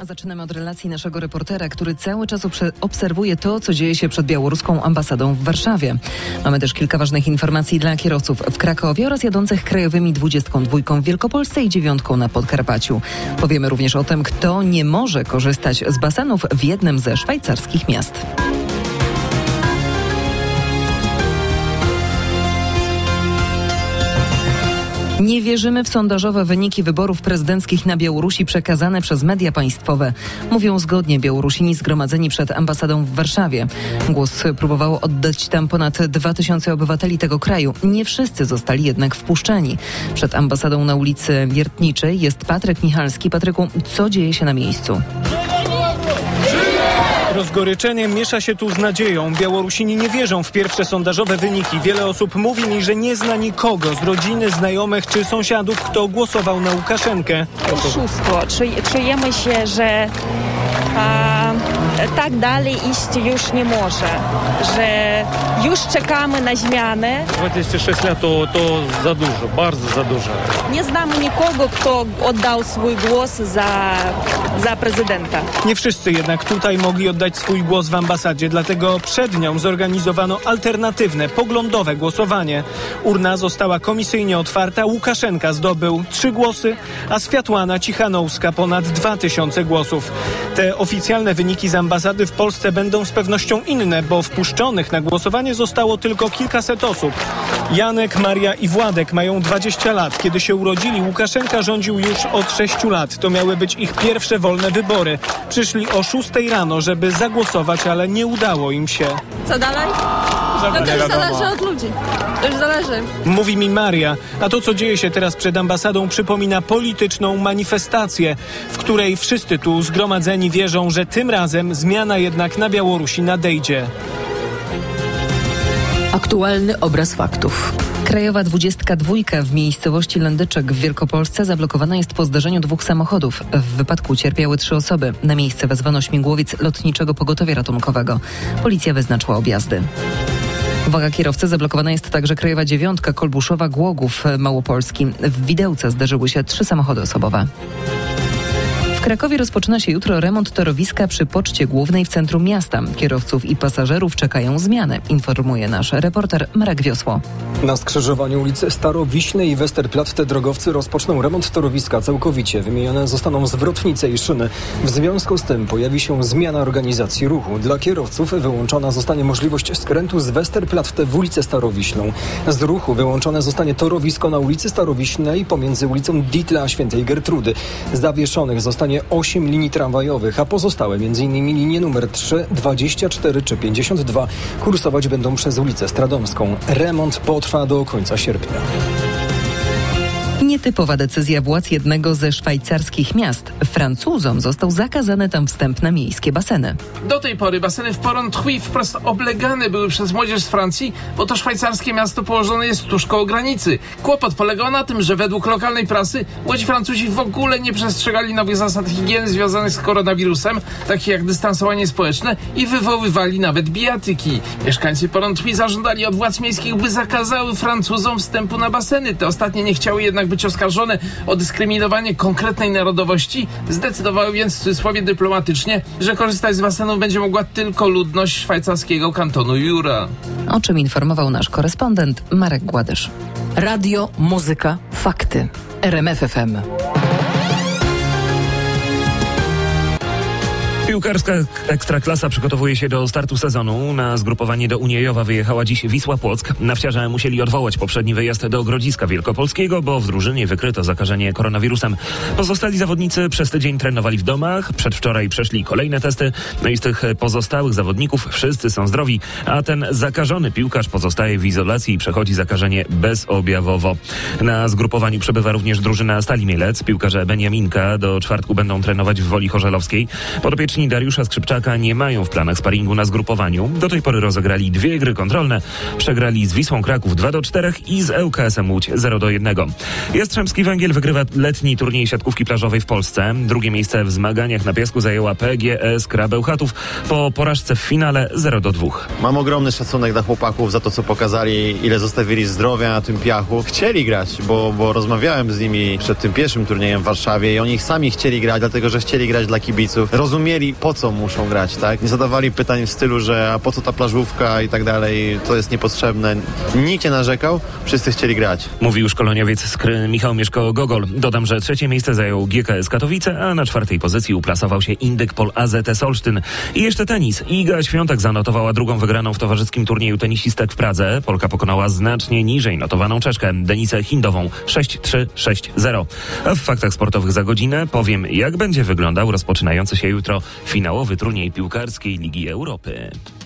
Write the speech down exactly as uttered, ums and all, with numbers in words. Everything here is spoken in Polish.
Zaczynamy od relacji naszego reportera, który cały czas obserwuje to, co dzieje się przed białoruską ambasadą w Warszawie. Mamy też kilka ważnych informacji dla kierowców w Krakowie oraz jadących krajowymi dwudziestką dwójką w Wielkopolsce i dziewiątką na Podkarpaciu. Powiemy również o tym, kto nie może korzystać z basenów w jednym ze szwajcarskich miast. Nie wierzymy w sondażowe wyniki wyborów prezydenckich na Białorusi przekazane przez media państwowe. Mówią zgodnie Białorusini zgromadzeni przed ambasadą w Warszawie. Głos próbowało oddać tam ponad dwa tysiące obywateli tego kraju. Nie wszyscy zostali jednak wpuszczeni. Przed ambasadą na ulicy Wiertniczej jest Patryk Michalski. Patryku, co dzieje się na miejscu? Rozgoryczenie miesza się tu z nadzieją. Białorusini nie wierzą w pierwsze sondażowe wyniki. Wiele osób mówi mi, że nie zna nikogo z rodziny, znajomych czy sąsiadów, kto głosował na Łukaszenkę. Oszustwo. Czujemy się, że a, tak dalej iść już nie może. Że już czekamy na zmianę. dwadzieścia sześć lat to, to za dużo, bardzo za dużo. Nie znamy nikogo, kto oddał swój głos za, za prezydenta. Nie wszyscy jednak tutaj mogli oddać swój głos w ambasadzie, dlatego przed nią zorganizowano alternatywne, poglądowe głosowanie. Urna została komisyjnie otwarta, Łukaszenka zdobył trzy głosy, a Światłana Cichanouska ponad dwa tysiące głosów. Te oficjalne wyniki z ambasady w Polsce będą z pewnością inne, bo wpuszczonych na głosowanie zostało tylko kilkaset osób. Janek, Maria i Władek mają dwadzieścia lat. Kiedy się urodzili, Łukaszenka rządził już od sześciu lat. To miały być ich pierwsze wolne wybory. Przyszli o szóstej rano, żeby zagłosować, ale nie udało im się. Co dalej? No to już zależy od ludzi. To już zależy. Mówi mi Maria, a to, co dzieje się teraz przed ambasadą, przypomina polityczną manifestację, w której wszyscy tu zgromadzeni wierzą, że tym razem zmiana jednak na Białorusi nadejdzie. Aktualny obraz faktów. Krajowa dwudziestka dwójka w miejscowości Lędyczek w Wielkopolsce zablokowana jest po zdarzeniu dwóch samochodów. W wypadku cierpiały trzy osoby. Na miejsce wezwano śmigłowiec Lotniczego Pogotowia Ratunkowego. Policja wyznaczyła objazdy. Uwaga kierowcy, zablokowana jest także krajowa dziewiątka Kolbuszowa Głogów Małopolski. W Widełce zdarzyły się trzy samochody osobowe. W Krakowie rozpoczyna się jutro remont torowiska przy Poczcie Głównej w centrum miasta. Kierowców i pasażerów czekają zmiany, informuje nasz reporter Marek Wiosło. Na skrzyżowaniu ulicy Starowiśnej i Westerplatte drogowcy rozpoczną remont torowiska całkowicie. Wymienione zostaną zwrotnice i szyny. W związku z tym pojawi się zmiana organizacji ruchu. Dla kierowców wyłączona zostanie możliwość skrętu z Westerplatte w ulicę Starowiśną. Z ruchu wyłączone zostanie torowisko na ulicy Starowiśnej pomiędzy ulicą Ditla a Świętej Gertrudy. Zawieszonych zostanie osiem linii tramwajowych, a pozostałe, m.in. linie numer trzy, dwadzieścia cztery czy pięćdziesiąt dwa, kursować będą przez ulicę Stradomską. Remont potrwa do końca sierpnia. Nietypowa decyzja władz jednego ze szwajcarskich miast. Francuzom został zakazany tam wstęp na miejskie baseny. Do tej pory baseny w Porrentruy wprost oblegane były przez młodzież z Francji, bo to szwajcarskie miasto położone jest tuż koło granicy. Kłopot polegał na tym, że według lokalnej prasy młodzi Francuzi w ogóle nie przestrzegali nowych zasad higieny związanych z koronawirusem, takich jak dystansowanie społeczne, i wywoływali nawet bijatyki. Mieszkańcy Porrentruy zażądali od władz miejskich, by zakazały Francuzom wstępu na baseny. Te ostatnie nie chciały jednak być oskarżone o dyskryminowanie konkretnej narodowości, zdecydowały więc w cudzysłowie dyplomatycznie, że korzystać z basenów będzie mogła tylko ludność szwajcarskiego kantonu Jura. O czym informował nasz korespondent Marek Gładysz. Radio, muzyka, fakty. R M F F M. Piłkarska Ekstraklasa przygotowuje się do startu sezonu. Na zgrupowanie do Uniejowa wyjechała dziś Wisła Płock. Nawciarze musieli odwołać poprzedni wyjazd do Grodziska Wielkopolskiego, bo w drużynie wykryto zakażenie koronawirusem. Pozostali zawodnicy przez tydzień trenowali w domach. Przedwczoraj przeszli kolejne testy. No i z tych pozostałych zawodników wszyscy są zdrowi, a ten zakażony piłkarz pozostaje w izolacji i przechodzi zakażenie bezobjawowo. Na zgrupowaniu przebywa również drużyna Stali Mielec. Piłkarze Beniaminka do czwartku będą trenować w Woli Chorzelowskiej. Podopieczni Łódź-Wrocławiczni Dariusza Skrzypczaka nie mają w planach sparingu na zgrupowaniu. Do tej pory rozegrali dwie gry kontrolne. Przegrali z Wisłą Kraków dwa do czterech i z L K S-em Łódź zero do jednego. Jastrzębski Węgiel wygrywa letni turniej siatkówki plażowej w Polsce. Drugie miejsce w zmaganiach na piasku zajęła P G S Kra Bełchatów po porażce w finale zero do dwóch. Mam ogromny szacunek dla chłopaków za to, co pokazali, ile zostawili zdrowia na tym piachu. Chcieli grać, bo, bo rozmawiałem z nimi przed tym pierwszym turniejem w Warszawie i oni sami chcieli grać, dlatego że chcieli grać dla kibiców. Rozumieli, po co muszą grać, tak? Nie zadawali pytań w stylu, że a po co ta plażówka i tak dalej, to jest niepotrzebne. Nikt nie narzekał, wszyscy chcieli grać. Mówił szkoleniowiec Skry Michał Mieszko-Gogol. Dodam, że trzecie miejsce zajął G K S Katowice, a na czwartej pozycji uplasował się Indykpol A Z S Olsztyn. I jeszcze tenis. Iga Świątek zanotowała drugą wygraną w towarzyskim turnieju tenisistek w Pradze. Polka pokonała znacznie niżej notowaną Czeszkę Denisę Hindową sześć trzy sześć zero. A w faktach sportowych za godzinę powiem, jak będzie wyglądał rozpoczynający się jutro finałowy turniej piłkarskiej Ligi Europy.